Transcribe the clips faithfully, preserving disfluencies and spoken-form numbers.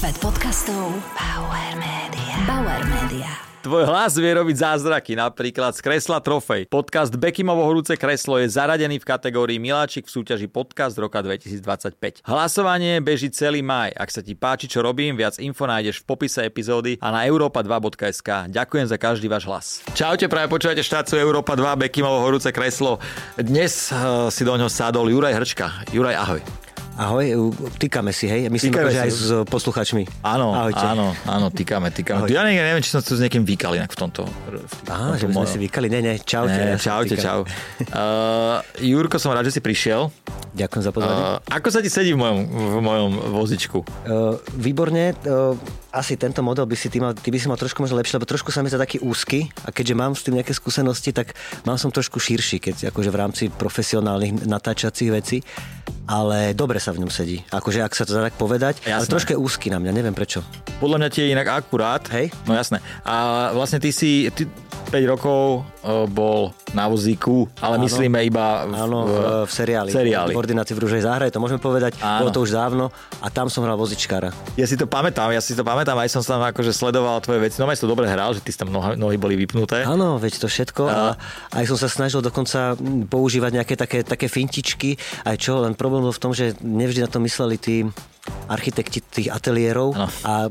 Svet podcastov Bauer Media. Bauer Media. Tvoj hlas vie robiť zázraky, napríklad z kresla Trofej. Podcast Bekimovo horúce kreslo je zaradený v kategórii Miláčik v súťaži Podcast roka dvetisícdvadsaťpäť. Hlasovanie beží celý máj. Ak sa ti páči, čo robím, viac info nájdeš v popise epizódy a na europa dva bodka es ká. Ďakujem za každý váš hlas. Čaute, práve počúvate štáciu Europa dva, Bekimovo horúce kreslo. Dnes uh, si do ňoho sádol Juraj Hrčka. Juraj, ahoj. Ahoj, týkame si, hej? Myslím, že aj s posluchačmi. Áno, Ahojte. áno, áno, týkame, týkame. Ja neviem, neviem, či som tu s niekým vykal inak v tomto. Á, že sme si vykali, ne, ne, čaute. Ne, čaute, čau. Uh, Jurko, som rád, že si prišiel. Ďakujem za pozvanie. Uh, ako sa ti sedí v mojom, v mojom vozičku? Uh, výborne. Uh, asi tento model by si ty mal, ty by si mal trošku možno lepšie, lebo trošku sa mi zdá taký úzky a keďže mám s tým nejaké skúsenosti, tak mal som trošku širší, keď akože v rámci profesionálnych natáčacích vecí, ale dobre sa v ňom sedí. Akože ak sa to dá tak povedať, jasné. Ale trošku je úzky na mňa, neviem prečo. Podľa mňa ti je inak akurát. Hej? No jasné. A vlastne ty si ty päť rokov bol na vozíku, ale áno, myslíme iba v, áno, v, v seriáli. seriáli. V ordinácii v Ružej záhre, to môžeme povedať. Áno. Bolo to už dávno a tam som hral vozičkára. Ja si to pamätám, ja si to pamätám, aj som tam akože sledoval tvoje veci. No aj si to dobre hral, že ty si tam nohy, nohy boli vypnuté. Áno, veď to všetko. A aj som sa snažil dokonca používať nejaké také, také fintičky, aj čo, len problém bol v tom, že nevždy na to mysleli tí architekti tých ateliérov ano. A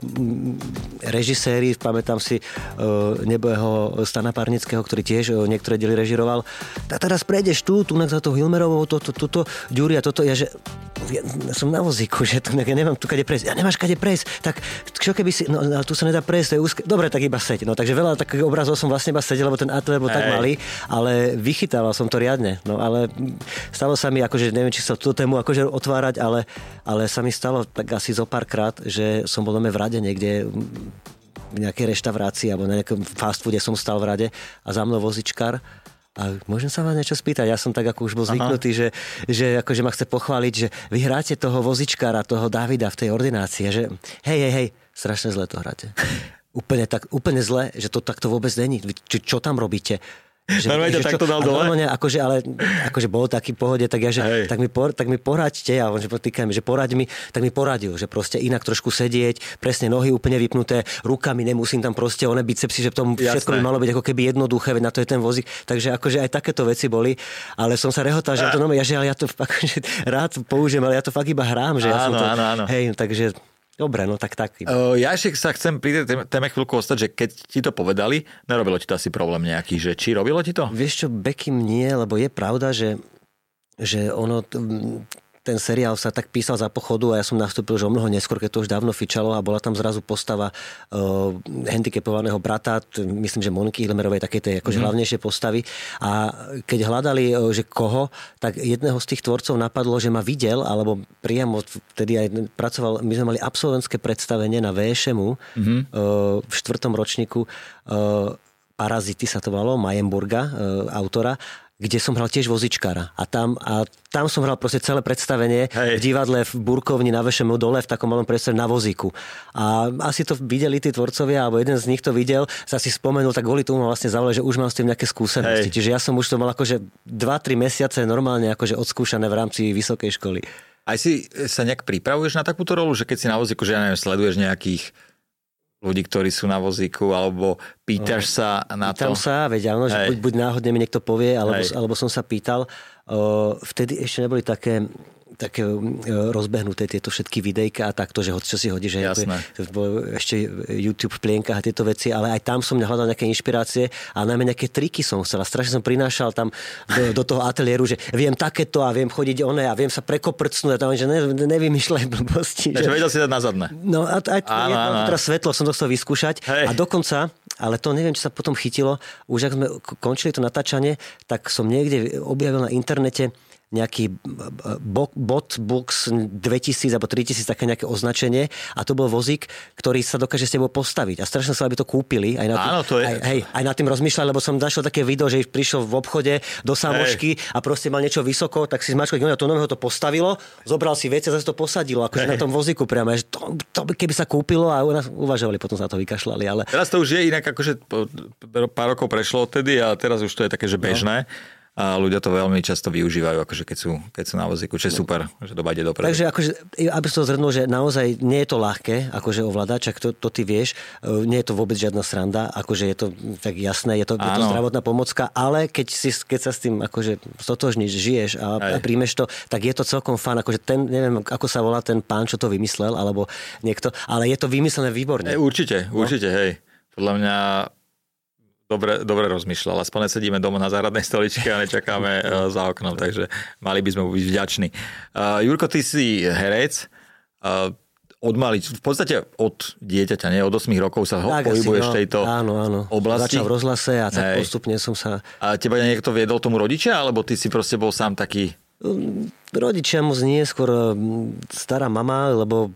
režiséri, pamätám si uh, nebojeho Stana Parnického, ktorý tiež uh, niektoré diely režiroval. Tak teraz prejdeš tu, tu za to Hilmerovou, toto, toto, Ďuri a toto, ja že ja som na vozíku, že tu, ja nemám tu kade prejsť. Ja nemáš kade prejsť, tak čo keby si, no tu sa nedá prejsť, to je úzke. Dobre, tak iba seď. No takže veľa takých obrazov som vlastne iba sedel, lebo ten ateliér bol tak malý, ale vychytával som to riadne. No ale stalo sa mi, akože neviem, či sa túto tému akože otvárať, ale, ale sa mi stalo tak asi zo párkrát, že som bol v rade niekde v nejakej reštaurácii alebo na nejakom fast foode som stal v rade a za mnou vozičkár. A môžem sa vás niečo spýtať? Ja som tak ako už bol zvyknutý, že, že akože ma chce pochváliť, že vy hráte toho vozičkára, toho Davida v tej ordinácii. A že hej, hej, hej, strašne zle to hráte. Úplne, tak, úplne zle, že to takto vôbec není. Čo, čo tam robíte? Že, normálne že, takto dal dole? Ne, akože, ale akože bol taký pohode, tak ja, že tak mi, por, tak mi poraďte, a on že potýkajme, že poraď mi, tak mi poradil, že proste inak trošku sedieť, presne nohy úplne vypnuté, rukami nemusím tam proste, one bicepsy, že tom všetko by malo byť ako keby jednoduché, veď na to je ten vozík, takže akože aj takéto veci boli, ale som sa rehotal, že to no, ja, že ale ja to akože, rád použijem, ale ja to fakt iba hrám, že ja áno, som to, áno, áno. hej, takže dobre, no tak tak. Uh, ja ešte sa chcem pri tej téme chvíľku ostať, že keď ti to povedali, nerobilo ti to asi problém nejaký, že či robilo ti to? Vieš čo, Bekim nie, lebo je pravda, že, že ono... ten seriál sa tak písal za pochodu a ja som nastúpil, že o mnoho neskôr, keď to už dávno fičalo a bola tam zrazu postava uh, handicapovaného brata, t- myslím, že Moniky Hilmerovej, také tej akože mm. hlavnejšie postavy. A keď hľadali, uh, že koho, tak jedného z tých tvorcov napadlo, že ma videl, alebo priamo vtedy aj pracoval, my sme mali absolventské predstavenie na vé eš emu mm. uh, v štvrtom ročníku uh, Parazity sa to volalo, Majenburga, uh, autora, kde som hral tiež vozičkára. A tam, a tam som hral proste celé predstavenie Hej. v divadle v Burkovni na vé eš emu dole v takom malom predstavení na vozíku. A asi to videli tí tvorcovia, alebo jeden z nich to videl, sa si spomenul, tak kvôli tomu ma vlastne zavolali, že už mám s tým nejaké skúsenosti. Hej. Čiže ja som už to mal akože dva tri mesiace normálne akože odskúšané v rámci vysokej školy. Aj si sa nejak pripravuješ na takúto rolu, že keď si na vozíku, že ja neviem, sleduješ nejakých ľudí, ktorí sú na vozíku, alebo pýtaš sa na Pýtam to? Pýtam sa, veď áno, že buď, buď náhodne mi niekto povie, alebo, alebo som sa pýtal. Uh, vtedy ešte neboli také, také uh, rozbehnuté tieto všetky videjka a takto, že čo si hodíš, že ešte YouTube v plienkach a tieto veci, ale aj tam som hľadal nejaké inšpirácie a najmä nejaké triky som chcel. Strašne som prinášal tam do, do toho ateliéru, že viem takéto a viem chodiť oné a viem sa prekoprcnúť a tam, že ne, nevymýšľaj blbosti. Takže že vedel si dať na zadné. No a aj áno, jedno, áno. Teraz svetlo som to chcel vyskúšať. Hej. A dokonca, ale to neviem, či sa potom chytilo, už ak sme končili to natáčanie, tak som niekde objavil na internete nejaký bot, box dvetisíc alebo tritisíc, také nejaké označenie a to bol vozík, ktorý sa dokáže s tebou postaviť. A strašne sa, aby to kúpili. Aj, na tým, Áno, to je... aj, hej, aj na tým rozmýšľali, lebo som našiel také video, že prišiel v obchode do sámošky hej. a proste mal niečo vysoko, tak si zmačkal, to nového to postavilo, zobral si veci a zase to posadilo, akože na tom vozíku priamo. Že to, to keby sa kúpilo a uvažovali, potom sa to vykašľali. Ale... Teraz to už je inak, akože pár rokov prešlo odtedy a teraz už to je také, že bežné. No. A ľudia to veľmi často využívajú, akože keď sú, keď sú na vozíku, čo je super, že doba ide dopredu. Takže akože, aby som to zhrnul, že naozaj nie je to ľahké, akože ovládať, čak to, to ty vieš, nie je to vôbec žiadna sranda, akože je to tak jasné, je to, je to zdravotná pomocka, ale keď, si, keď sa s tým akože stotožníš, žiješ a, a príjmeš to, tak je to celkom fajn, akože ten, neviem, ako sa volá ten pán, čo to vymyslel, alebo niekto, ale je to vymyslené výborne. E, určite, určite, no? Hej. Podľa mňa Dobre, dobre rozmýšľal. Aspoň sedíme doma na záhradnej stoličke a nečakáme za oknom, takže mali by sme byť vďační. Uh, Jurko, ty si herec. Uh, od mali, v podstate od dieťaťa, nie? Od osiemich rokov sa tak, pohybuješ v no, tejto áno, áno. oblasti. Začal v rozhlase a tak Hej. postupne som sa... A teba niekto viedol tomu rodičia, alebo ty si proste bol sám taký... Rodičia moc nie, skôr stará mama, lebo...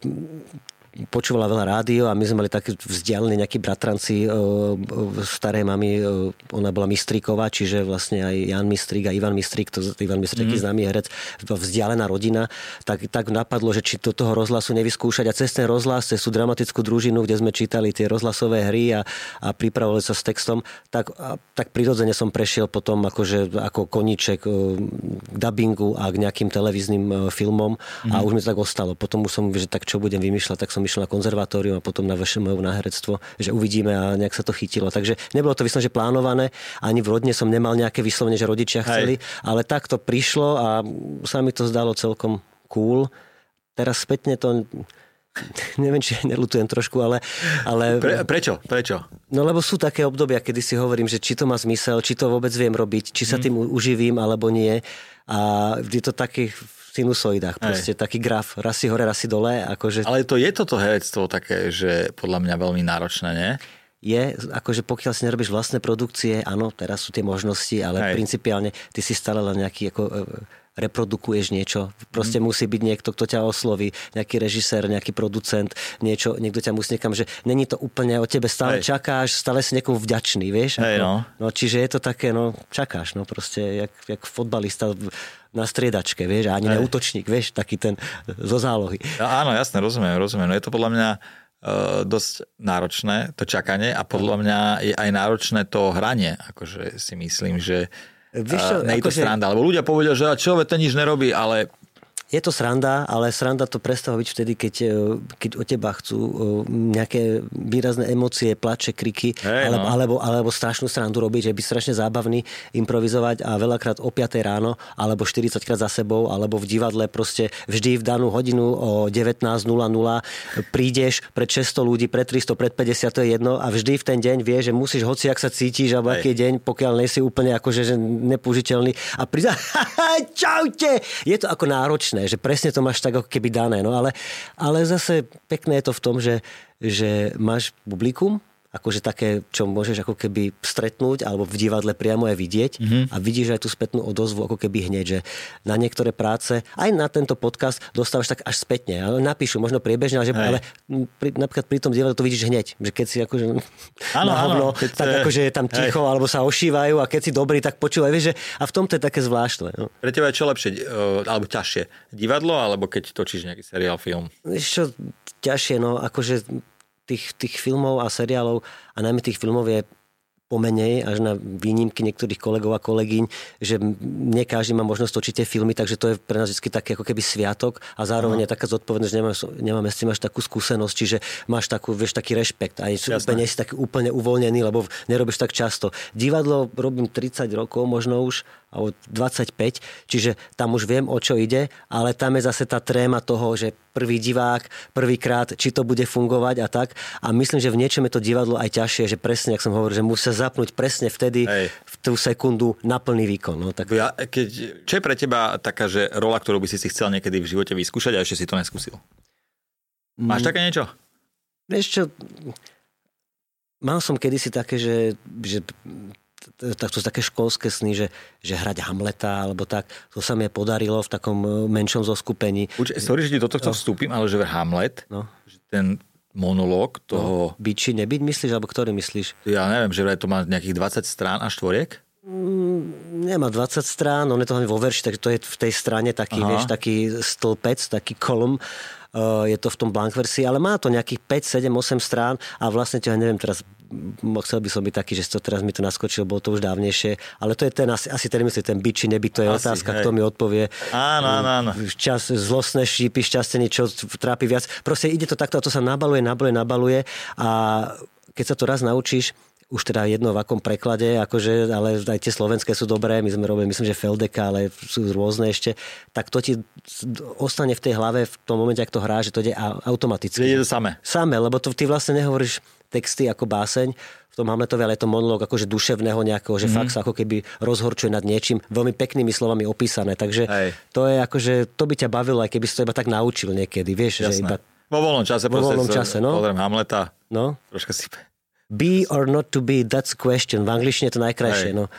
počúvala veľa rádio a my sme mali taký vzdialený nejakí bratranci starej mamy, ona bola Mistríková, čiže vlastne aj Jan Mistrík a Ivan Mistrík, to Ivan Mistrík je mm. známy herec, vzdialená rodina, tak, tak napadlo, že či do toho rozhlasu nevyskúšať a cez ten rozhlas, cez tú dramatickú družinu, kde sme čítali tie rozhlasové hry a, a pripravovali sa s textom, tak, a, tak prirodzene som prešiel potom akože, ako koníček k dabingu a k nejakým televíznym filmom mm. a už mi to tak ostalo. Potom už som, že tak čo budem vymýšľať, tak som išiel na konzervatórium a potom na vé š em u na herectvo, že uvidíme a nejak sa to chytilo. Takže nebolo to vyslovene, že plánované, ani v rodine som nemal nejaké vyslovene, že rodičia chceli, Hej. ale tak to prišlo a sa mi to zdalo celkom cool. Teraz spätne to neviem, či neľutujem trošku, ale... ale... Pre, prečo? Prečo? No lebo sú také obdobia, kedy si hovorím, že či to má zmysel, či to vôbec viem robiť, či sa tým uživím, alebo nie. A je to taký sinusoidách, proste Hej. taký graf, raz si hore, raz si dole. Akože... Ale to je toto herectvo také, že podľa mňa veľmi náročné, nie? Je, akože pokiaľ si nerobíš vlastné produkcie, áno, teraz sú tie možnosti, ale Hej. principiálne ty si stále len nejaký ako reprodukuješ niečo. Proste mm. musí byť niekto, kto ťa osloví, nejaký režisér, nejaký producent, niečo, niekto ťa musí niekam, že není to úplne o tebe, stále Hej. čakáš, stále si niekomu vďačný, vieš? Hej, no. no. Čiže je to také, no, čakáš, no proste, jak, jak fotbalista na striedačke, vieš, a ani Hej. neútočník, vieš, taký ten zo zálohy. No, áno, jasné, rozumiem, rozumiem. No je to podľa mňa uh, dosť náročné, to čakanie a podľa mňa je aj náročné to hranie, akože si myslím, že Víš čo, uh, nie je to sranda, lebo ľudia povedia, že čo, veď to nič nerobí, ale... Je to sranda, ale sranda to prestáva byť vtedy, keď, keď od teba chcú nejaké výrazné emócie, plače, kriky, hey, alebo, no. alebo, alebo strašnú srandu robiť, že by strašne zábavný improvizovať a veľakrát o piatej ráno, alebo štyridsaťkrát za sebou, alebo v divadle proste vždy v danú hodinu o devätnásť nula nula prídeš pred šesťsto ľudí, pred tristo, pred päťdesiat, to je jedno a vždy v ten deň vieš, že musíš hoci, ak sa cítiš, alebo hey. aký deň, pokiaľ nie si úplne akože že nepoužiteľný a príde, čaute! Je to ako náročné, že presne to máš tak ako keby dané. No ale, ale zase pekné je to v tom, že, že máš publikum, akože také, čo môžeš ako keby stretnúť alebo v divadle priamo aj vidieť mm-hmm. a vidíš aj tú spätnú odozvu ako keby hneď, že na niektoré práce, aj na tento podcast dostávaš tak až spätne. Ale napíšu, možno priebežne, ale, že, ale pri, napríklad pri tom divadle to vidíš hneď, že keď si akože áno, na hovno, áno, tak akože je tam ticho, hej. alebo sa ošívajú a keď si dobrý, tak počúvaj, vieš, že a v tomto je také zvláštne. No. Pre teba je čo lepšie, alebo ťažšie? Divadlo, alebo keď točíš nejaký seriál, film? Vieš čo, ťažšie, no akože Tých, tých filmov a seriálov a najmä tých filmov je pomenej, až na výnimky niektorých kolegov a kolegyň, že nie každý má možnosť točiť tie filmy, takže to je pre nás vždy taký ako keby sviatok a zároveň Aha. je taká zodpovednosť, že nemáš, nemáme s tým až takú skúsenosť, čiže máš takú, vieš, taký rešpekt a úplne si taký úplne uvoľnený, lebo nerobíš tak často. Divadlo robím tridsať rokov, možno už alebo dvadsaťpäť, čiže tam už viem, o čo ide, ale tam je zase tá tréma toho, že prvý divák, prvýkrát, či to bude fungovať a tak. A myslím, že v niečom je to divadlo aj ťažšie, že presne, jak som hovoril, že musia zapnúť presne vtedy, Hej. v tú sekundu na plný výkon. No, tak... ja, keď, čo je pre teba taká, že rola, ktorú by si si chcel niekedy v živote vyskúšať a ešte si to neskúsil? Máš mm. také niečo? Vieš čo, mal som kedysi také, že, že tak to sú také školské sny, že, že hrať Hamleta, alebo tak. To sa mi podarilo v takom menšom zoskupení. Uč, sorry, že ti do tohto vstúpim, ale že Hamlet, no. že ten monológ toho... No, byť či nebyť, myslíš, alebo ktorý myslíš? Ja neviem, že to má nejakých dvadsať strán a štvoriek? Mm, nemá dvadsať strán, on je to hlavne vo verši, takže to je v tej strane taký, vieš, taký stĺpec, taký kolum. Uh, je to v tom blank verzii, ale má to nejakých päť, sedem, osem strán a vlastne ťa neviem teraz chcel by som byť taký, že to teraz mi to naskočil, bolo to už dávnejšie, ale to je ten, asi, asi ten myslí, ten byt či nebyt, to je asi, otázka, hej. Kto mi odpovie. Áno, áno, áno. Čas, zlostné šípy, šťastenie, čo trápi viac. Proste ide to takto a to sa nabaluje, nabaluje, nabaluje a keď sa to raz naučíš, už teda jedno v akom preklade, akože, ale aj tie slovenské sú dobré, my sme robili, myslím, že Feldeka, ale sú rôzne ešte, tak to ti ostane v tej hlave v tom momente, ak to hrá, že to ide automaticky. Je to samé. Samé, lebo to ty vlastne nehovoríš texty ako báseň, v tom Hamletovi, ale je to monológ akože duševného nejakého, že mm. fakt sa ako keby rozhorčuje nad niečím, veľmi peknými slovami opísané, takže Hej. to je akože, to by ťa bavilo, aj keby si to iba tak naučil niekedy, vieš, Jasné. že iba... Vo voľnom čase, vo voľnom čase, no. Pozriem Hamleta, no. troška si... Be or not to be, that's question. V angličtine je to najkrajšie, no.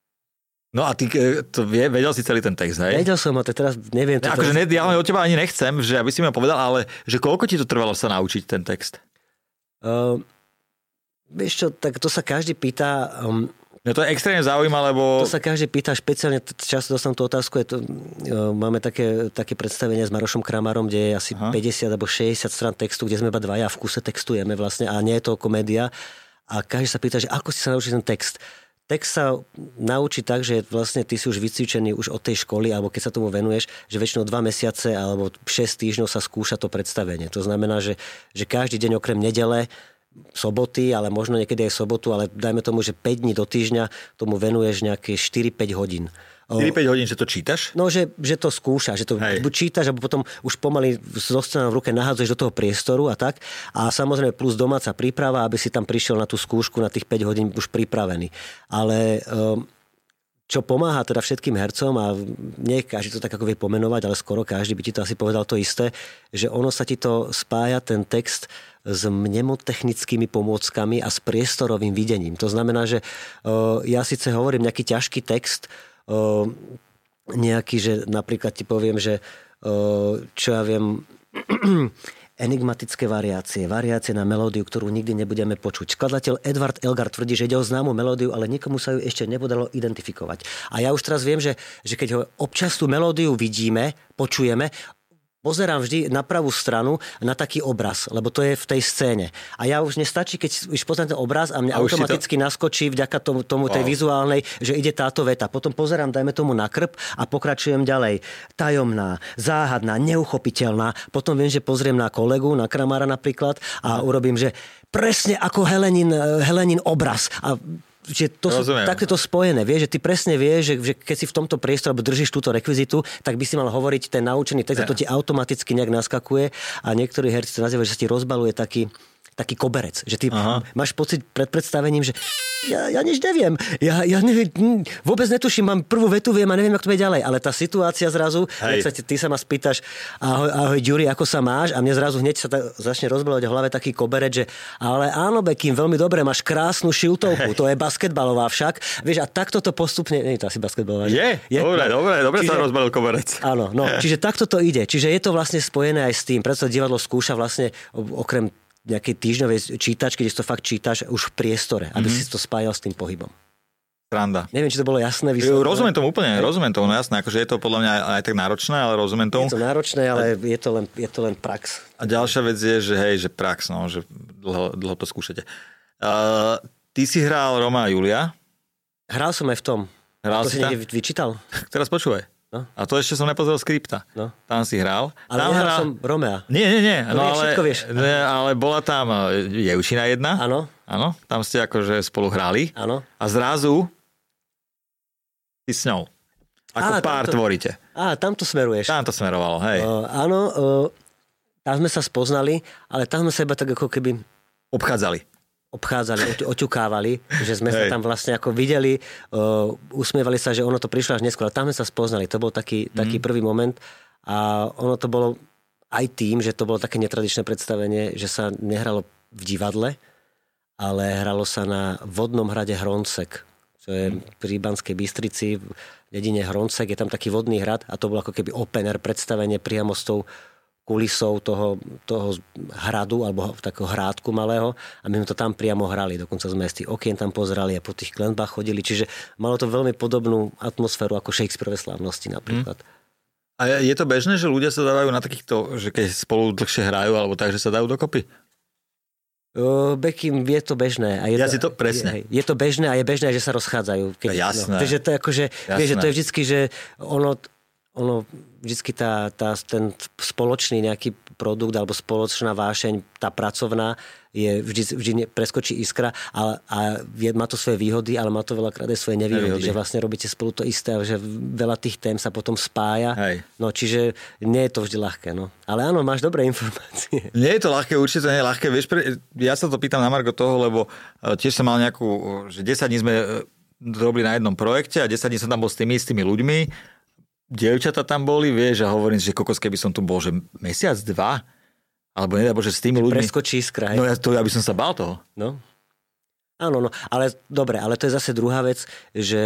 No a ty to vie, vedel si celý ten text, hej? Vedel som ho, to teraz neviem. Ja, akože ne, ja od teba ani nechcem, že aby si mi ho povedal, ale že koľko ti to trvalo sa naučiť ten text? Uh, vieš čo, tak to sa každý pýta... Um, no to je extrémne zaujímavé, lebo... To sa každý pýta, špeciálne často dostám tú otázku, je to, uh, máme také, také predstavenie s Marošom Kramarom, kde je asi Aha. päťdesiat alebo šesťdesiat strán textu, kde sme iba dvaja v kuse textujeme vlastne a nie je to komédia. A každý sa pýta, že ako si sa naučil ten text. Text sa naučí tak, že vlastne ty si už vycvičený už od tej školy, alebo keď sa tomu venuješ, že väčšinou dva mesiace alebo šesť týždňov sa skúša to predstavenie. To znamená, že, že každý deň okrem nedele, soboty, ale možno niekedy aj sobotu, ale dajme tomu, že päť dní do týždňa tomu venuješ nejaké štyri päť hodín. štyri päť hodín, že to čítaš? No, že, že to skúšaš, že to Hej. buď čítaš, alebo potom už pomaly so scénou v ruke nahádzuješ do toho priestoru a tak. A samozrejme plus domáca príprava, aby si tam prišiel na tú skúšku na tých päť hodín už pripravený. Ale čo pomáha teda všetkým hercom, a nie každý to tak ako vie pomenovať, ale skoro každý by ti to asi povedal to isté, že ono sa ti to spája, ten text, s mnemotechnickými pomôckami a s priestorovým videním. To znamená, že ja síce hovorím nejaký ťažký text, nejaký, že napríklad ti poviem, že čo ja viem, enigmatické variácie, variácie na melódiu, ktorú nikdy nebudeme počuť. Skladateľ Edward Elgar tvrdí, že ide o známu melódiu, ale nikomu sa ju ešte nepodarilo identifikovať. A ja už teraz viem, že, že keď ho občas tú melódiu vidíme, počujeme, pozerám vždy na pravú stranu na taký obraz, lebo to je v tej scéne. A ja už nestačí, keď už poznám ten obraz a mňa a automaticky to... naskočí vďaka tomu, tomu wow. tej vizuálnej, že ide táto veta. Potom pozerám, dajme tomu na krb a pokračujem ďalej. Tajomná, záhadná, neuchopiteľná. Potom viem, že pozriem na kolegu, na Kramara napríklad a urobím, že presne ako Helenin, Helenin obraz. A že to sú takéto spojené, vieš, že ty presne vieš, že, že keď si v tomto priestore držíš túto rekvizitu, tak by si mal hovoriť ten naučený text, ja. A to ti automaticky nejak naskakuje a niektorí herci to nazývajú, že sa ti rozbaluje taký, taký koberec, že ty Aha. máš pocit pred predstavením, že ja, ja nič neviem, ja, ja neviem, vôbec netuším, mám prvú vetu, viem a neviem, ako to bude ďalej, ale tá situácia zrazu, sa ti, ty sa ma spýtaš, ahoj, ahoj Ďuri, ako sa máš? A mne zrazu hneď sa ta, začne rozbalovať v hlave taký koberec, že ale áno, Bekim, veľmi dobre, máš krásnu šiltovku, to je basketbalová však, vieš, a takto to postupne, nie je to asi basketbalová. Je, je, dobre, no. dobre, dobre čiže, sa rozbalil koberec. Áno, no, čiže takto to ide, čiže je to vlastne spojené aj s tým, preto divadlo skúša vlastne okrem nejakej týždňovej čítačky, kde si to fakt čítaš už v priestore, aby mm-hmm. si to spájal s tým pohybom. Sranda. Neviem, či to bolo jasné. Vysvetlené. Rozumiem tomu úplne, rozumiem tomu, no jasné, akože je to podľa mňa aj tak náročné, ale rozumiem tomu. Je to náročné, ale je to len, je to len prax. A ďalšia vec je, že hej, že prax, no, že dlho, dlho to skúšate. Uh, ty si hral Roma a Julia? Hral som aj v tom. Hral to si niekde vyčítal? Teraz počúvaj. No. A to ešte som nepozrel skripta. No. Tam si hral. Ale tam hral som Romea. Nie, nie, nie. No, no ale, vieš. Ne, ale bola tam Jevčina jedna. Áno. Áno. Tam ste akože spolu hrali. Áno. A zrazu si s ňou. Ako Á, pár tamto, tvoríte. Á, tam to smeruješ. Tam to smerovalo, hej. Uh, áno, uh, tam sme sa spoznali, ale tam sme sa iba tak ako keby... Obchádzali. obchádzali, oťukávali, že sme Hej. sa tam vlastne ako videli, uh, usmievali sa, že ono to prišlo až neskôr. A tam sme sa spoznali. To bol taký, mm. taký prvý moment. A ono to bolo aj tým, že to bolo také netradičné predstavenie, že sa nehralo v divadle, ale hralo sa na vodnom hrade Hroncek, čo je mm. pri Banskej Bystrici, v dedine Hroncek. Je tam taký vodný hrad a to bolo ako keby open air predstavenie priamo s tou kulisou toho, toho hradu, alebo takého hrádku malého a my sme to tam priamo hrali. Dokonca sme z tých okien tam pozerali a po tých klenbách chodili. Čiže malo to veľmi podobnú atmosféru ako Shakespeareove slávnosti napríklad. Hmm. A je to bežné, že ľudia sa dávajú na takýchto, že keď spolu dlhšie hrajú, alebo tak, že sa dajú dokopy? Bekim je to bežné. A je ja to, si to presne. Je, je to bežné a je bežné, že sa rozchádzajú. Keď, jasné. No, takže to je akože, vieš, že to je vždycky, že ono, ono vždycky tá, tá, ten spoločný nejaký produkt alebo spoločná vášeň, tá pracovná, je vždy, vždy preskočí iskra a, a je, má to svoje výhody, ale má to veľakrát aj svoje nevýhody, nevýhody, že vlastne robíte spolu to isté a že veľa tých tém sa potom spája. Hej. No čiže nie je to vždy ľahké. No. Ale áno, máš dobré informácie. Nie je to ľahké, určite to nie je ľahké. Vieš, pre, ja sa to pýtam na margo toho, lebo tiež som mal nejakú, že desať dní sme robili na jednom projekte a desať dní som tam bol s tými istými ľuďmi. Dievčatá tam boli, vieš, a hovorím, že kokos, keby som tu bol, že mesiac, dva, alebo nedá Bože, s tými ľuďmi. Preskočí iskra. No ja, to, ja by som sa bál toho. No. Áno, no, ale dobre, ale to je zase druhá vec, že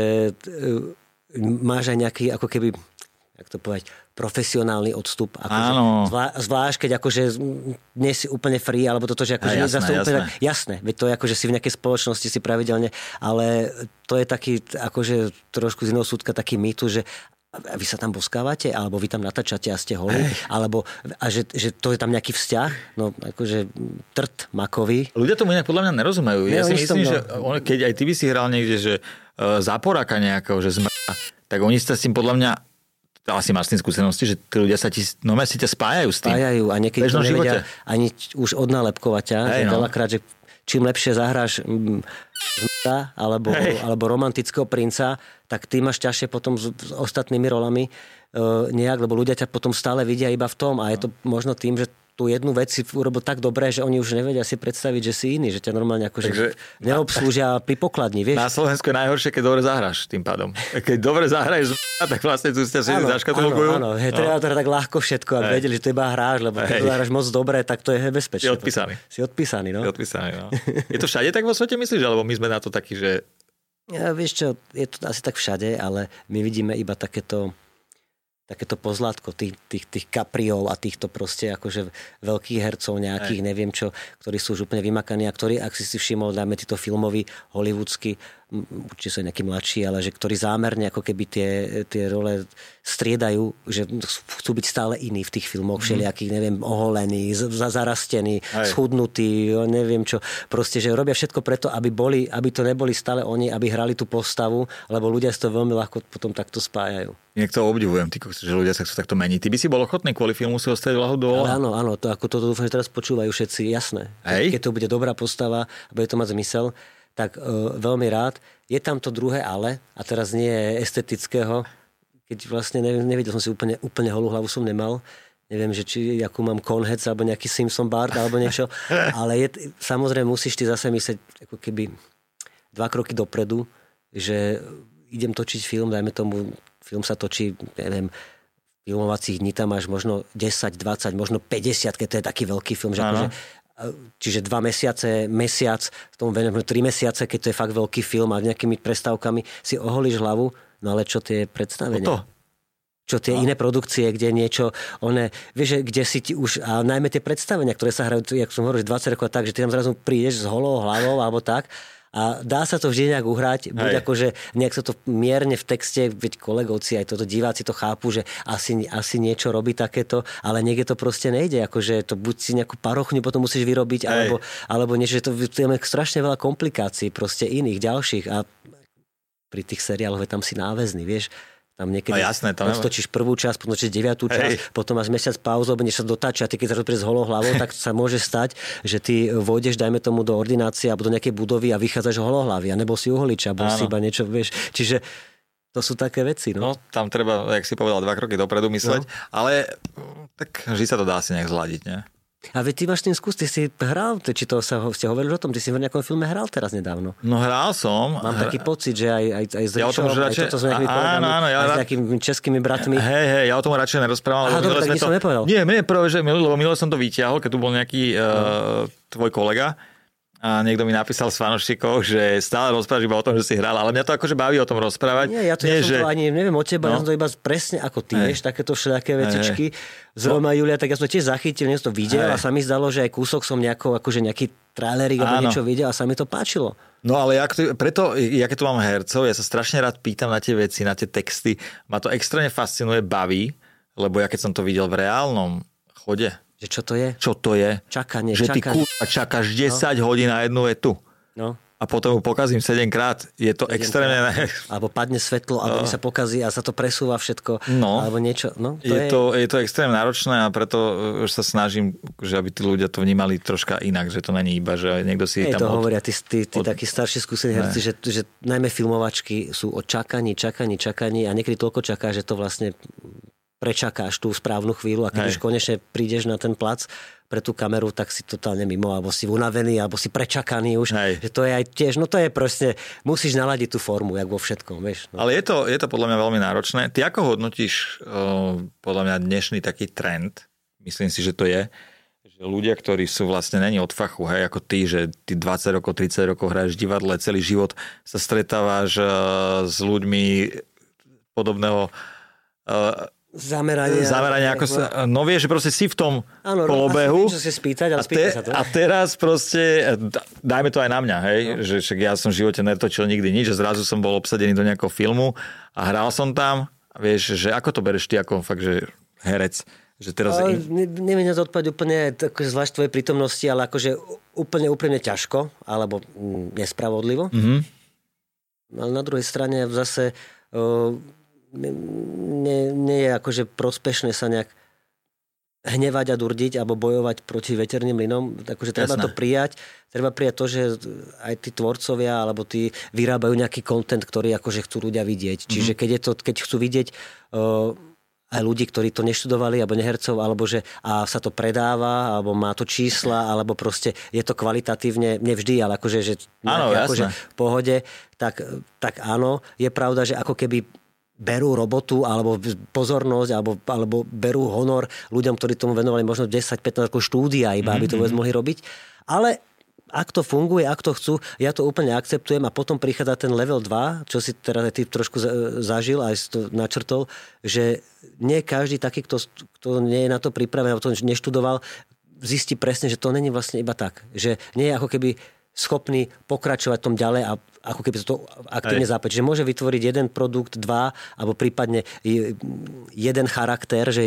e, máš aj nejaký, ako keby, jak to povedať, profesionálny odstup. Akože, Áno. Zvlá, zvlášť, keď akože nie si úplne free, alebo toto, že akože jasné, zase jasné. úplne, jasné, veď to je akože si v nejakej spoločnosti si pravidelne, ale to je taký, akože trošku z iného súdka taký mýtus, že a vy sa tam boskávate, alebo vy tam natáčate a ste holí, alebo a že, že to je tam nejaký vzťah, no akože trt makový. Ľudia tomu inak podľa mňa nerozumejú. Ne, ja si myslím, no. že on, keď aj ty by si hral niekde, že uh, záporaka nejakého, že zmrá, tak oni sa s tým podľa mňa, asi máš s tým skúsenosti, že tí ľudia sa ti, no si ťa spájajú s tým. Spájajú a niekedy to nevedia živote. ani už odnálepkovať ťa, že no. veľakrát, že čím lepšie zahráš zmrá, alebo, alebo romantického princa, tak ty máš ťažšie potom s, s ostatnými rolami uh, nejak, lebo ľudia ťa potom stále vidia iba v tom a je to možno tým, že tú jednu vec si urobil tak dobre, že oni už nevedia si predstaviť, že si iný, že ťa normálne akože Takže, neobslúžia pri pokladni, vieš. Na Slovensku je najhoršie, keď dobre zahráš tým pádom. Keď dobre zahraješ, tak vlastne tu ste si zaškatulkujú. Áno, áno, je treba to tak ľahko všetko, aby vedeli, že to iba hráš, lebo keď zahráš moc dobre, tak to je bezpečné. Si odpísaný. Si odpísaný, no. Si odpísaný, no. Je to všade tak vo svete, myslíš? Alebo my sme na to takí, že... Ja, vieš čo, je to asi tak všade, ale my vidíme iba takéto takéto pozlátko tých, tých, tých kapriov a týchto proste akože veľkých hercov nejakých, Aj. neviem čo, ktorí sú už úplne vymakaní a ktorí, ak si si všimol, dáme títo filmoví, hollywoodsky, určite sú nejakí mladší, ale že ktorí zámerne ako keby tie, tie role striedajú, že chcú byť stále iní v tých filmoch, mm. všelijakých, neviem, oholení, zarastení, Aj. schudnutí, neviem čo. Proste, že robia všetko preto, aby boli, aby to neboli stále oni, aby hrali tú postavu, lebo ľudia si to veľmi ľahko potom takto spájajú. Inak to obdivujem, ty, že ľudia sa chcú takto meniť. Ty by si bol ochotný kvôli filmu si ostať ľahu do vola? Áno, áno, to, ako toto dúfam, že teraz počúvajú všetci, jasné. Hej. Keď to bude dobrá postava a bude to mať zmysel, tak uh, veľmi rád. Je tam to druhé ale, a teraz nie estetického, keď vlastne neviem, nevedel som si úplne, úplne holú hlavu som nemal. Neviem, že či akú mám Conhead alebo nejaký Simpson Bart alebo niečo, ale je, samozrejme musíš ty zase myslieť ako keby dva kroky dopredu, že idem točiť film, dajme tomu, film sa točí, neviem, filmovacích dní tam máš možno desať, dvadsať, možno päťdesiat, keď to je taký veľký film, že akože, čiže dva mesiace, mesiac, tomu venujem tri mesiace, keď to je fakt veľký film a nejakými prestávkami si oholíš hlavu, no ale čo tie predstavenia? No to. Čo tie no. iné produkcie, kde niečo, one, vieš, kde si ti už, a najmä tie predstavenia, ktoré sa hrajú, jak som hovoril, dvadsať rokov tak, že ty tam zrazu prídeš s holou hlavou alebo tak, a dá sa to vždy nejak uhrať, buď akože nejak sa to mierne v texte, veď kolegovci, aj toto diváci to chápu, že asi, asi niečo robí takéto, ale niekde to proste nejde, akože to buď si nejakú parochňu potom musíš vyrobiť, alebo, alebo niečo, že to, to je strašne veľa komplikácií, proste iných, ďalších a pri tých seriáloch je tam si náväzný, vieš. Tam niekedy no jasné, to stočíš prvú časť, potom točíš deviatú časť, potom máš mesiac pauzu, než sa dotáča a ty keď sa prídeš s holou hlavou, tak sa môže stať, že ty vôjdeš, dajme tomu, do ordinácie alebo do nejakej budovy a vychádzaš holohlavy a nebo si uholič, alebo si iba niečo, vieš. Čiže to sú také veci, no. No, tam treba, jak si povedal, dva kroky dopredu mysleť, no. Ale tak vždy sa to dá asi nejak zladiť, ne? A veď ty máš ten skús, ty si hral, či to sa ste hovorili o tom, ty si v nejakom filme hral teraz nedávno. No hral som. Mám taký pocit, že aj, aj, aj s ja Ričom, aj radšej, toto s nejakými áno, áno, ja aj s nejakými českými bratmi. Hej, hej, ja o tom radšej nerozprávam. Aha, dobre, tak nič som nepovedal. Nie, mne prvé, že lebo minule som to vyťahol, keď tu bol nejaký uh, tvoj kolega a niekto mi napísal s fanúšikov, že stále rozprávaš iba o tom, že si hral, ale mňa to akože baví o tom rozprávať. Nie, ja to, Nie, ja som že... to ani neviem o teba, no? Ja som to iba presne ako ty, vieš, takéto všelijaké vecičky. Z Roma a Julia, tak ja som to tiež zachytil, nie som to videl Hej. a sa mi zdalo, že aj kúsok som nejako, akože nejaký trailerik alebo niečo videl a sa mi to páčilo. No ale ja, preto, ja keď tu mám hercov, ja sa strašne rád pýtam na tie veci, na tie texty. Ma to extrémne fascinuje, baví, lebo ja keď som to videl v reálnom chode, Že čo to je? Čo to je? Čakanie, že čakáš. Že ty kurva čakáš desať no. hodín na jednu vetu. No. A potom ju pokazím sedemkrát. Je to extrémne... Alebo padne svetlo, alebo no. sa pokazí a sa to presúva všetko. No. Alebo niečo. No, to je, je... To, je to extrémne náročné a preto už sa snažím, že aby tí ľudia to vnímali troška inak, že to není iba, že niekto si Hej, tam... to od... hovoria tí, tí, tí od... takí starší skúsení herci, že, že najmä filmovačky sú o čakaní, čakaní, čakaní a niekedy toľko čaká, že to vlastne prečakáš tú správnu chvíľu a keď Hej. už konečne prídeš na ten plac pre tú kameru, tak si totálne mimo, alebo si unavený, alebo si prečakaný už. Hej. Že to je aj tiež, no to je proste, musíš naladiť tú formu, jak vo všetkom, vieš. No. Ale je to, je to podľa mňa veľmi náročné. Ty ako hodnotíš uh, podľa mňa dnešný taký trend, myslím si, že to je, že ľudia, ktorí sú vlastne není od fachu, hej, ako ty, že ty dvadsať rokov, tridsať rokov hráš v divadle, celý život sa stretávaš uh, s ľuďmi podobného uh, Zameranie. Zameranie, ako sa... No vieš, že proste si v tom áno, kolobehu. Áno, spýtať, ale a, te, sa to. a teraz proste, dajme to aj na mňa, hej, no. že však ja som v živote netočil nikdy nič, že zrazu som bol obsadený do nejakého filmu a hral som tam. A vieš, že ako to bereš ty ako fakt, že herec? Že teraz... Ale, ne, neviem na to odpovedať úplne akože zvlášť tvojej prítomnosti, ale akože úplne úprimne ťažko, alebo mm, nespravodlivo. Mm-hmm. Ale na druhej strane zase... Uh, Nie, nie je akože prospešné sa nejak hnevať a durdiť alebo bojovať proti veterným mlynom. Akože treba Jasné. to prijať. Treba prijať to, že aj tí tvorcovia alebo tí vyrábajú nejaký content, ktorý akože chcú ľudia vidieť. Mm-hmm. Čiže keď, je to, keď chcú vidieť uh, aj ľudí, ktorí to neštudovali alebo nehercov, alebo že a sa to predáva, alebo má to čísla, alebo proste je to kvalitatívne, nevždy, ale akože že áno, akože v pohode, tak, tak áno. Je pravda, že ako keby berú robotu alebo pozornosť alebo, alebo berú honor ľuďom, ktorí tomu venovali možno desať pätnásť rokov štúdia iba, mm-hmm. aby to vôbec mohli robiť. Ale ak to funguje, ak to chcú, ja to úplne akceptujem a potom prichádza ten level dva, čo si teraz aj ty trošku zažil, aj si to načrtol, že nie každý taký, kto, kto nie je na to pripravený, alebo to neštudoval, zistí presne, že to není vlastne iba tak. Že nie je ako keby schopný pokračovať tom ďalej a ako keby sa to aktívne zapäť. Že môže vytvoriť jeden produkt, dva, alebo prípadne jeden charakter, že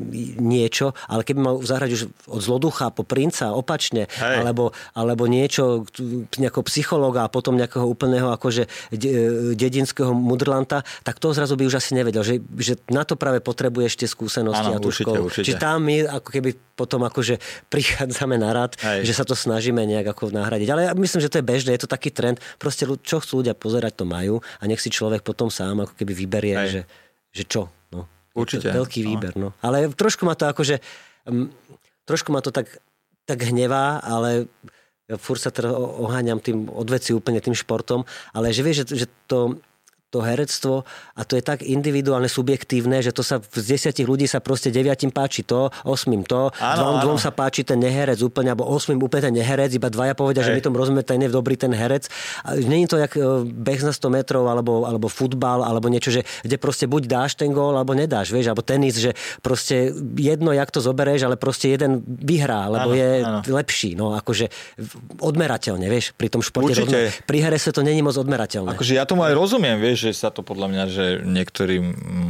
niečo, ale keby mal zahrať už od zloducha po princa, opačne, alebo, alebo niečo, nejakého psychológa a potom nejakého úplného akože dedinského mudrlanta, tak to zrazu by už asi nevedel, že, že na to práve potrebuješ tie skúsenosti Áno, a tú určite, školu. určite. Čiže tam my ako keby potom akože prichádzame na rad, Hej. že sa to snažíme nejak ako nahradiť. Ale ja myslím, že to je bežné, je to taký trend. Proste čo chcú ľudia pozerať, to majú a nech si človek potom sám ako keby vyberie, že, že čo. No. Určite. Veľký výber. No. Ale trošku ma to akože um, trošku ma to tak, tak hnevá, ale ja furt sa teraz oháňam tým odveci úplne tým športom, ale že vieš, že, že to to herectvo a to je tak individuálne, subjektívne, že to sa z desiatich ľudí sa proste deviatim páči to, osmým to, áno, dvom, dvom sa páči ten neherec úplne, alebo osmým úplne ten neherec, iba dvaja povedia, Hej. že my tom rozumieme, ten je dobrý ten herec. A není to jak beh na sto metrov, alebo, alebo futbal, alebo niečo, že kde proste buď dáš ten gól, alebo nedáš, vieš, alebo tenis, že proste jedno, jak to zoberieš, ale proste jeden vyhrá, lebo áno, je áno. lepší, no akože odmerateľne, vieš, pri tom športe. Rozumie, pri here sa to není moc odmerateľné. Akože ja tomu aj rozumiem, vieš, že sa to podľa mňa, že niektorým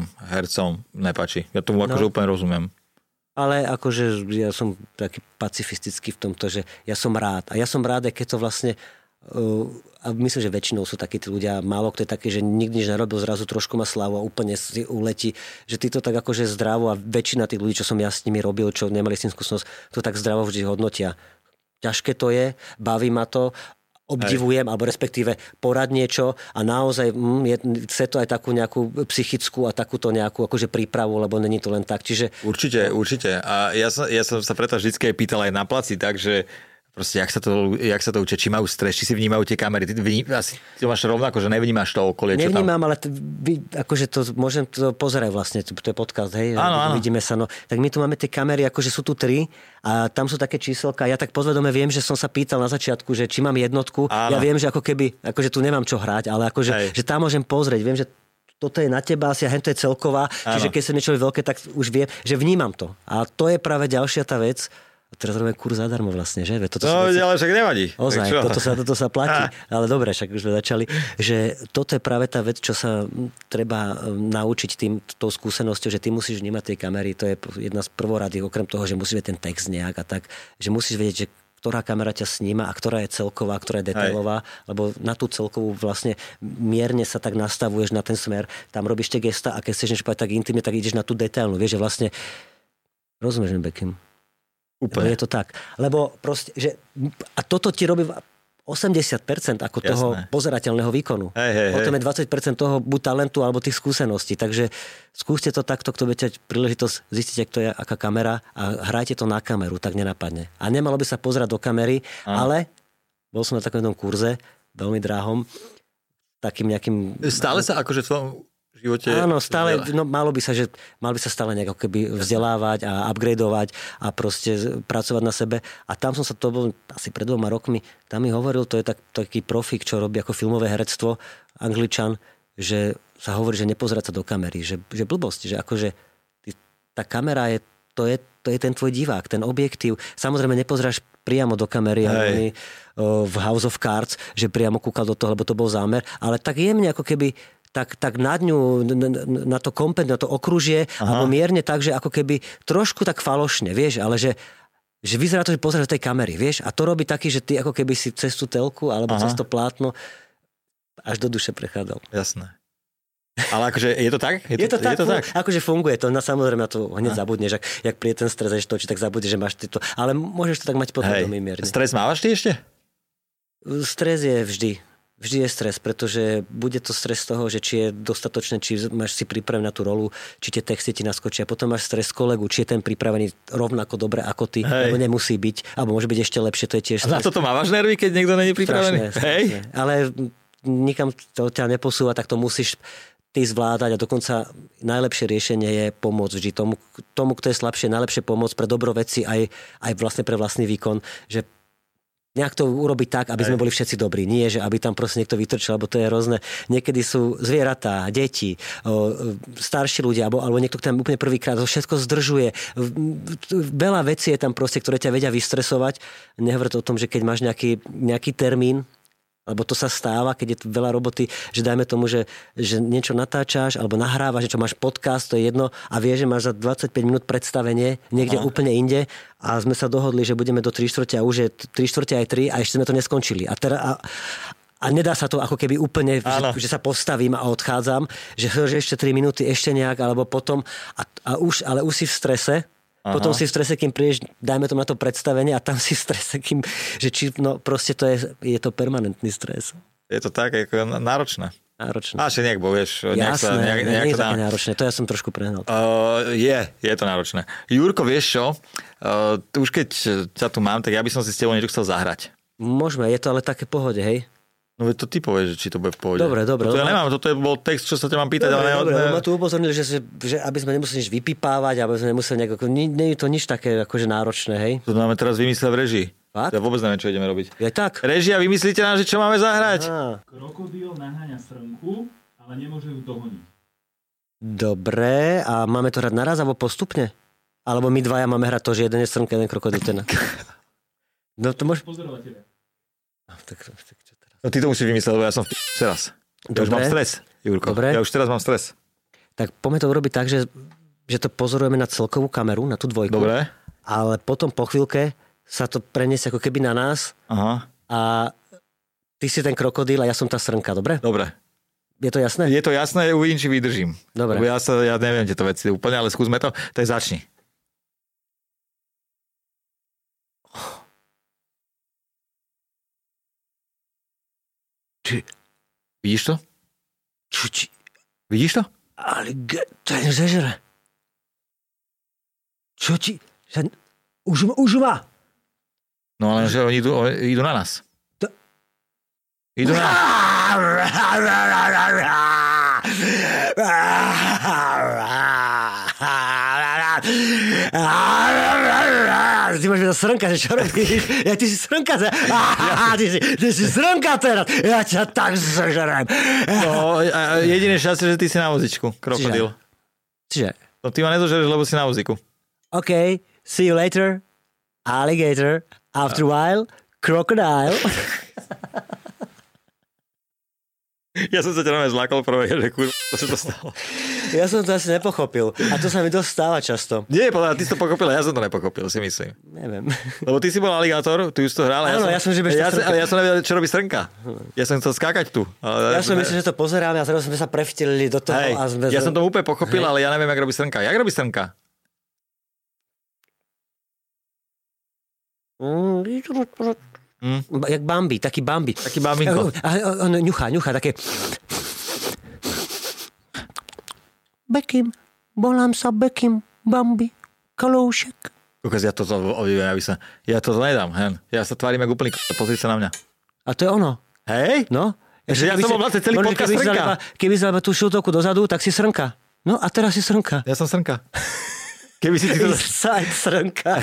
hercom nepáči. Ja tomu akože no. úplne rozumiem. Ale akože ja som taký pacifistický v tomto, že ja som rád. A ja som rád, keď to vlastne uh, a myslím, že väčšinou sú takí tí ľudia, málo kto je taký, že nikdy nič nerobil, zrazu trošku má slavu a úplne si uletí, že tí to tak akože zdravo a väčšina tých ľudí, čo som ja s nimi robil, čo nemali s tým skúsenosť, to tak zdravo vždy hodnotia. Ťažké to je, baví ma to, obdivujem, Hej. alebo respektíve porad niečo a naozaj mm, je, chce to aj takú nejakú psychickú a takúto nejakú akože prípravu, lebo není to len tak. Čiže... Určite, určite. A ja som, ja som sa preto vždycky pýtal aj na placi, takže proste, jak sa to, jak sa to učia, či majú stres, či si vnímajú tie kamery. Ty vní, asi ty máš rovnako, že nevnímaš to okolie, čo Nevnímam, tam... ale t- vy, akože to môžem to pozerať vlastne, to, to je podcast, hej, áno, áno. vidíme sa, no. Tak my tu máme tie kamery, akože sú tu tri a tam sú také číselka. Ja tak podvedome viem, že som sa pýtal na začiatku, že či mám jednotku. Áno. Ja viem, že ako keby, akože tu nemám čo hrať, ale akože, že tam môžem pozrieť. Viem, že toto je na teba, asi a hento je celková. Áno. Čiže keď sa niečo veľké, tak už viem, že vnímam to. A to je práve ďalšia tá vec, A teraz robíme kurz zadarmo vlastne, že? Toto no, veci... ale však nevadí. Ozaj, toto sa, toto sa platí. Ale dobre, však už sme začali. Že toto je práve tá vec, čo sa treba naučiť tým, tou skúsenosťou, že ty musíš vnímať tej kamery. To je jedna z prvorady, okrem toho, že musíš vedieť ten text nejak a tak, že musíš vedieť, že ktorá kamera ťa sníma a ktorá je celková, ktorá je detailová, Aj. lebo na tú celkovú vlastne mierne sa tak nastavuješ na ten smer. Tam robíš tie gesta a keď chceš niečo povedať tak intimne, tak ideš na tú detailnú. Vieš, že vlastne rozumieš, Bekim? Úplne. Je to tak. Lebo proste, že a toto ti robí osemdesiat percent ako Jasné. toho pozerateľného výkonu. Hej, hej, Potom hej. je dvadsať percent toho buď talentu alebo tých skúseností. Takže skúste to takto, kto budete príležitosť zistiť, ak to je aká kamera a hrajte to na kameru, tak nenapadne. A nemalo by sa pozerať do kamery, Aha. ale bol som na takom jednom kurze, veľmi drahom, takým nejakým... Stále sa akože v tom živote... Áno, stále, no malo by sa, že mal by sa stále nejako keby vzdelávať a upgradeovať a proste pracovať na sebe. A tam som sa, to bol asi pred dvoma rokmi, tam mi hovoril, to je tak, taký profík, čo robí ako filmové herectvo, Angličan, že sa hovorí, že nepozerať sa do kamery, že, že blbosť, že akože tá kamera je, to je, to je ten tvoj divák, ten objektív. Samozrejme nepozráš priamo do kamery, ale v House of Cards, že priamo kúkal do toho, lebo to bol zámer, ale tak jemne ako keby tak, tak na dňu, na to kompet, na to okružie, Aha. alebo mierne tak, že ako keby trošku tak falošne, vieš, ale že, že vyzerá to, že pozráš do tej kamery, vieš, a to robí taký, že ty ako keby si cez tú telku, alebo Aha. cez to plátno až do duše prechádzal. Jasné. Ale akože je to tak? Je to, je to, tak, je to tak? Akože funguje to, no samozrejme na to hneď zabudneš, ak, jak príde ten stres, že točí, tak zabudneš, že máš tieto, ale môžeš to tak mať podvedomie mierne. Stres mávaš ty ešte? Stres je vždy. Vždy je stres, pretože bude to stres z toho, že či je dostatočné, či máš si pripravený na tú rolu, či tie texty ti naskočia. Potom máš stres kolegu, či je ten pripravený rovnako dobre ako ty, Hej. alebo nemusí byť, alebo môže byť ešte lepšie, to je tiež stres. A na toto mávaš nervy, keď niekto není pripravený? Strašné, Hej. Strašné. Ale nikam to ťa neposúva, tak to musíš ty zvládať a dokonca najlepšie riešenie je pomôcť vždy tomu, tomu kto je slabšie, najlepšie pomôcť pre dobro veci aj, aj vlastne pre vlastný výkon, že nejak to urobiť tak, aby sme boli všetci dobrí. Nie, že aby tam proste niekto vytrčil, lebo to je rôzne. Niekedy sú zvieratá, deti, o, starší ľudia, alebo, alebo niekto, kto tam úplne prvýkrát, to všetko zdržuje. Veľa vecí je tam proste, ktoré ťa vedia vystresovať. Nehovor to o tom, že keď máš nejaký, nejaký termín, lebo to sa stáva, keď je veľa roboty, že dajme tomu, že, že niečo natáčaš alebo nahrávaš, niečo máš podcast, to je jedno a vieš, že máš za dvadsaťpäť minút predstavenie niekde Aha. úplne inde a sme sa dohodli, že budeme do tri štvrte a už je tri štvrte aj tri a ešte sme to neskončili. A, teraz, a, a nedá sa to ako keby úplne, že, že sa postavím a odchádzam, že, že ešte tri minúty, ešte nejak, alebo potom a, a už, ale už si v strese. Aha. Potom si v strese, kým prídeš, dajme to na to predstavenie a tam si v strese, kým, že či, no proste to je, je to permanentný stres. Je to tak, ako náročné. Náročné. A ešte nejak, bo vieš, nejak Jasné, sa... Nejak, nejak nie je sa také náročné, to ja som trošku prehnal. Uh, je, je to náročné. Jurko, vieš čo, uh, už keď ťa tu mám, tak ja by som si s tebou niečo chcel zahrať. Môžeme, je to ale také pohode, hej? No veď to ty povieš, či to bude v pohode. Dobre, dobre. Toto ja nemám, toto je bol text, čo sa ťa mám pýtať. Dobre, ale dobre, ne... ma tu upozornili, že, že aby sme nemuseli nič vypipávať, aby sme nemuseli nejako... Nie, nie je to nič také akože náročné, hej? To máme teraz vymysleť v režii. Fakt? Ja vôbec neviem, čo ideme robiť. Je tak? Režia, vymyslíte nám, že čo máme zahrať? Aha. Krokodíl naháňa srnku, ale nemôže ju dohoniť. Dobre, a máme to hrať naraz alebo postupne? Alebo my dvaja máme hrať to, že jeden je srnka, jeden krokodíl ten. No to môže... Pozorovateľe. Tak, tak čo teraz? No ty to musíš vymyslieť, lebo ja som v teraz. Ja už mám stres, Jurko. Dobre. Ja už teraz mám stres. Tak poďme to urobiť tak, že, že to pozorujeme na celkovú kameru, na tú dvojku. Dobre. Ale potom po chvíľke sa to preniesie ako keby na nás. Aha. A ty si ten krokodíl a ja som tá srnka, dobre? Dobre. Je to jasné? Je to jasné, uvidím, či vydržím. Dobre. Lebo ja, sa, ja neviem tieto veci úplne, ale skúsme to. Tak začni. Ty. Vidíš to? Čo ti? Vidíš to? Ale ge, to je zežere. Čo ti? Sa, už, už má. No ale že oni idú, idú na nás. To... Idú na nás. Ty máš byť srnka, že čo robíš? Ja, ty si srnka, ja, ty, si, ty si srnka teraz. Ja ťa tak zežerem. No, jediné šťastie, že ty si na vozičku, krokodil. Čiže? No ty ma nezožereš, lebo si na voziku. OK, see you later. alligator, after a while, crocodile. Ja som sa ťa nové zlákol prvé, že kurva, to sa to stalo. Ja som to asi nepochopil. A to sa mi dosť stáva často. Nie, podľa, ty si to pochopil, ja som to nepochopil, si myslím. Neviem. Lebo ty si bol aligátor, ty už to hral. Áno, ja som, že bežte ja, strnka. ja som nevedel, čo robí strnka. Ja som chcel skákať tu. Ale, ja som myslel, že to pozeráme a zrazu sme sa prevtelili do toho. Hej, a sme... ja som to úplne pochopil, hej. Ale ja neviem, jak robí strnka. Jak robí strnka? Mm. Jak Bambi, taký Bambi. Taký Bambinko. A on ňuchá, ňuchá, také... Bekim, volám sa Bekim, Bambi, Kaloušek. Ukaz, ja toto, ja, by sa, ja toto nedám, hen. Ja sa tvárim jak úplný k***, pozri sa na mňa. A to je ono. Hej? No. Že ja som bol vlastne celý podcast srnka. Keby si dal tú šiltovku dozadu, tak si srnka. No a teraz si srnka. Ja som srnka. Keby si ty to... Inside srnka.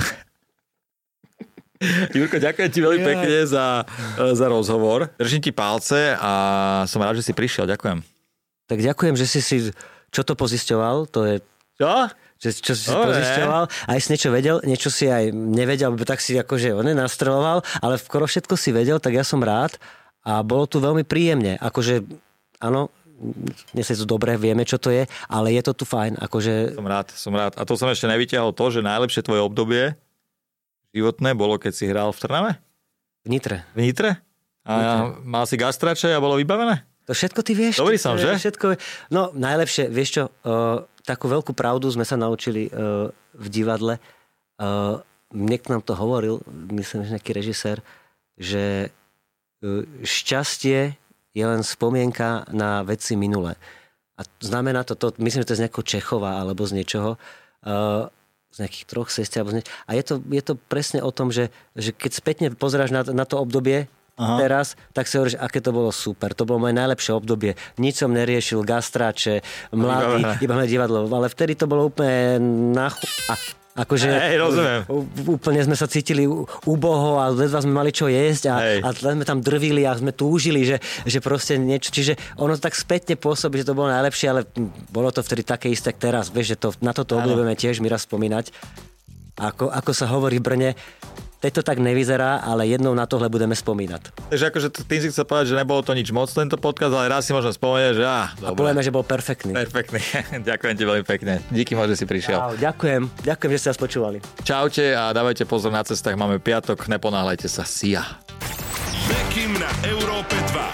Jurko, ďakujem ti veľmi pekne za, za rozhovor. Držím ti palce a som rád, že si prišiel. Ďakujem. Tak ďakujem, že si si čo to pozisťoval. To je... Čo? Že, čo si si pozisťoval. Aj si niečo vedel, niečo si aj nevedel, lebo tak si akože on nastreloval, ale skoro všetko si vedel, tak ja som rád. A bolo tu veľmi príjemne. Akože, áno, dnes je to dobré, vieme, čo to je, ale je to tu fajn. Akože... Som rád, som rád. A to som ešte nevyťahol to, že najlepšie tvoje obdobie životné bolo, keď si hral v Trnave? V Nitre. V Nitre? A ja, mal si gastrače a bolo vybavené? To všetko ty vieš. Dobrý som, že? Všetko... No, najlepšie, vieš čo, uh, takú veľkú pravdu sme sa naučili uh, v divadle. Uh, niekto nám to hovoril, myslím, že nejaký režisér, že uh, šťastie je len spomienka na veci minulé. A znamená to, to myslím, že to je z nejakého Čechova alebo z niečoho, uh, z nejakých troch sestier. A je to, je to presne o tom, že, že keď spätne pozeráš na, na to obdobie, aha, teraz, tak si hovoríš, aké to bolo super. To bolo moje najlepšie obdobie. Nič som neriešil, gastráče, mladý, iba na divadlo. Ale vtedy to bolo úplne na chu... A akože hej, rozumiem. Úplne sme sa cítili úboho a ledva sme mali čo jesť a, a sme tam drvili a sme túžili, že, že proste niečo. Čiže ono tak spätne pôsobí, že to bolo najlepšie, ale bolo to vtedy také isté, jak teraz. Vieš, že to, na toto obdobíme tiež my raz spomínať. Ako, ako sa hovorí v Brne, teď to tak nevyzerá, ale jednou na tohle budeme spomínať. Takže akože tým si chcel povedať, že nebolo to nič moc tento podcast, ale raz si možno spomenúť, že á, dobre. A povieme, že bol perfektný. Perfektný. Ďakujem ti veľmi pekne. Díky moc, že si prišiel. Čau, ďakujem. Ďakujem, že ste nás počúvali. Čaute a dávajte pozor na cestách. Máme piatok, neponáhľajte sa. Sia. Bekim na Európe dva.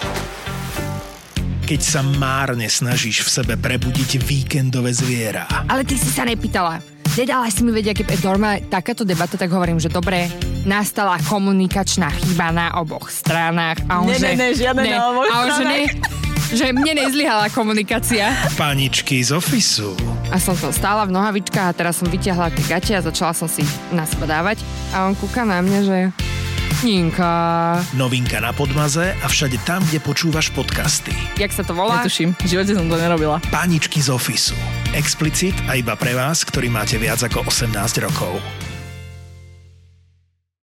Keď sa márne snažíš v sebe prebudiť víkendové zviera. Ale ty si sa nepýtala. Nedala si mi vedieť, keď dorma takáto debata, tak hovorím, že dobre, nastala komunikačná chyba na oboch stranách. A on, ne, že, ne, ne, žiadne ne, na oboch a on, že, ne, že mne nezlyhala komunikácia. Paničky z ofisu. A som tam stála v nohavičkách a teraz som vyťahla tie gate a začala som si na seba dávať. A on kúka na mňa, že... Ninka. Novinka na Podmaze a všade tam, kde počúvaš podcasty. Jak sa to volá? Netuším, v živote som to nerobila. Paničky z ofisu. Explicit a iba pre vás, ktorí máte viac ako osemnásť rokov.